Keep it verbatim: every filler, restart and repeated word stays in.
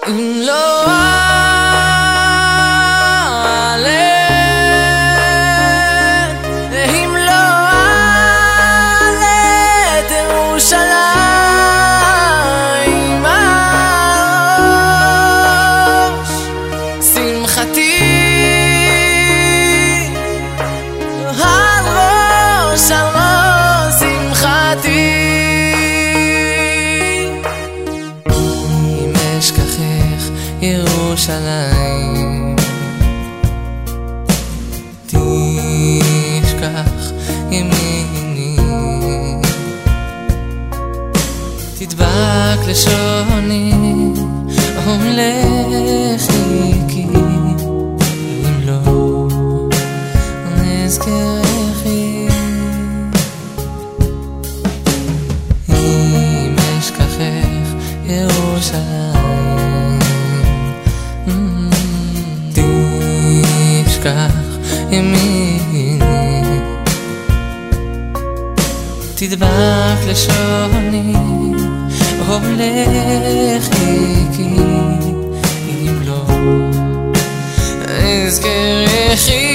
אם לא אעלה, אם לא אעלה את ירושלים על ראש שמחתי, על ראש, על ראש שמחתי. אם אשכחך ירושלים, תשכח ימיני, תדבק לשוני ולחי, כי אם לא נזכרכי. אם אשכחך ירושלים, תשכח ימיני, תדבק לשוני ולחי, כי אם לא אזכרכי.